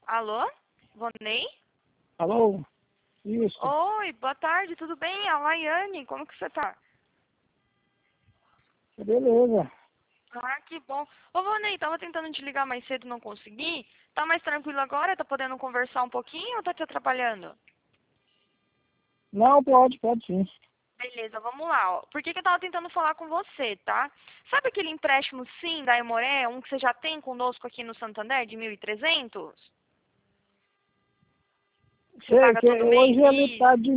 Alô? Vonei? Alô? Isso. Oi, boa tarde, tudo bem? A Laiane, como que você tá? Beleza. Ah, que bom. Ô, Vonei, tava tentando te ligar mais cedo, não consegui. Tá mais tranquilo agora? Tá podendo conversar um pouquinho ou tá te atrapalhando? Não, pode sim. Beleza, vamos lá, ó. Por que que eu tava tentando falar com você, tá? Sabe aquele empréstimo sim da Emoré, um que você já tem conosco aqui no Santander, de 1.300? Você Sei, paga todo mês? hoje ele tá de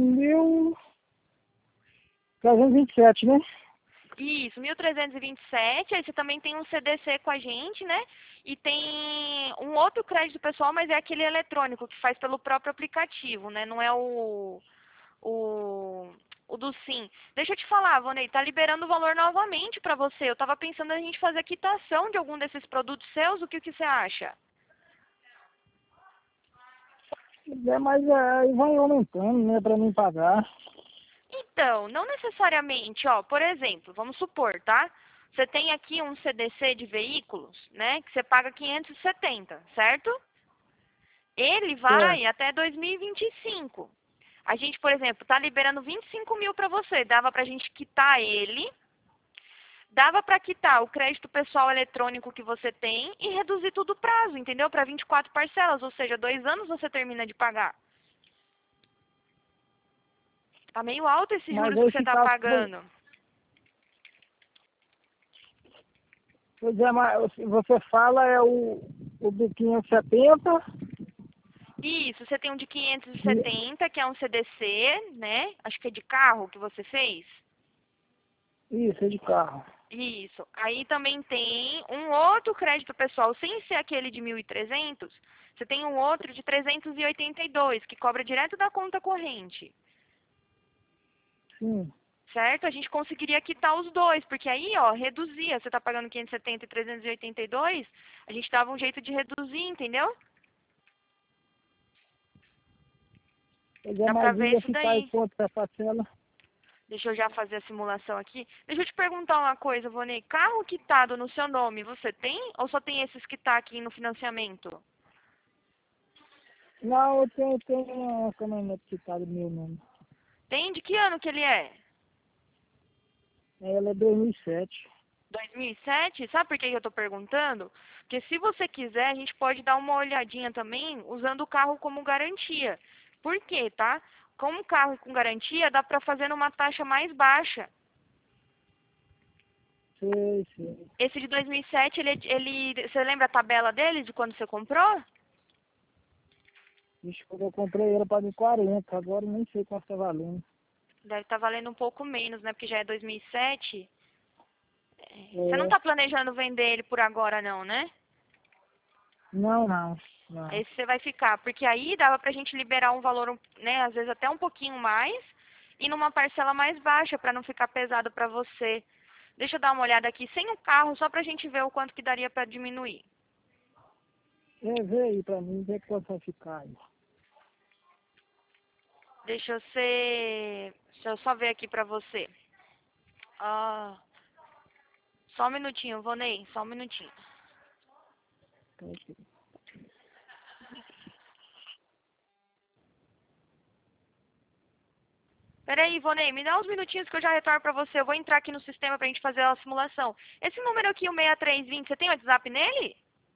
1.327, né? Isso, 1.327, aí você também tem um CDC com a gente, né? E tem um outro crédito pessoal, mas é aquele eletrônico que faz pelo próprio aplicativo, né? Não é o, o do Sim. Deixa eu te falar, Vonei, tá liberando o valor novamente pra você. Eu tava pensando em a gente fazer a quitação de algum desses produtos seus, o que que você acha? Mas aí vai aumentando, né, pra mim pagar. Então, não necessariamente, ó, por exemplo, vamos supor, tá? Você tem aqui um CDC de veículos, né, que você paga 570, certo? Ele Certo. vai até 2025. A gente, por exemplo, está liberando 25 mil para você. Dava para a gente quitar ele. Dava para quitar o crédito pessoal eletrônico que você tem e reduzir tudo o prazo, entendeu? Para 24 parcelas, ou seja, 2 anos você termina de pagar. Tá meio alto esses Mas juros que aí você está ficar. pagando. Pois é, mas você fala é o do 570. Isso, você tem um de E 570, que é um CDC, né? Acho que é de carro que você fez. isso, é de carro. Isso. Aí também tem um outro crédito pessoal, sem ser aquele de 1.300, você tem um outro de 382, que cobra direto da conta corrente, Sim. certo? A gente conseguiria quitar os dois, porque aí, ó, reduzia. Você tá pagando 570 e 382, a gente dava um jeito de reduzir, entendeu? Pois é, Dá pra mas ver ia isso ficar em daí. conta essa parcela. Deixa eu já fazer a simulação aqui. Deixa eu te perguntar uma coisa, Vonei. Carro quitado no seu nome, você tem? Ou só tem esses que tá aqui no financiamento? Não, eu tenho uma caminhonete quitada do meu nome. Tem? De que ano que ele é? Ela é 2007. 2007? Sabe por que eu estou perguntando? Porque se você quiser, a gente pode dar uma olhadinha também usando o carro como garantia. Por quê, tá? Como carro com garantia, dá para fazer numa taxa mais baixa. Sei. Esse de 2007, você lembra a tabela dele de quando você comprou? Vixe, quando eu comprei ela para 40, agora eu nem sei quanto tá valendo. Deve estar valendo um pouco menos, né? Porque já é 2007. Você não É, está planejando vender ele por agora, não, né? não. Esse você vai ficar, porque aí dava pra gente liberar um valor, né, às vezes até um pouquinho mais e numa parcela mais baixa para não ficar pesado para você. Deixa eu dar uma olhada aqui sem o carro, só pra gente ver o quanto que daria para diminuir. Vê aí pra mim, vê quanto vai ficar aí. Deixa eu só ver aqui pra você. Ah, só um minutinho, Vonei, só um minutinho. Então, aqui. Peraí, Vonei, me dá uns minutinhos que eu já retorno pra você. Eu vou entrar aqui no sistema pra gente fazer a simulação. Esse número aqui, o 6320, você tem WhatsApp nele?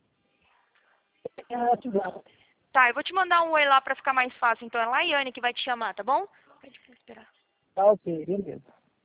É WhatsApp. Tá, eu vou te mandar um oi lá pra ficar mais fácil. Então é Laiane que vai te chamar, tá bom? Pode esperar. Tá ok, beleza.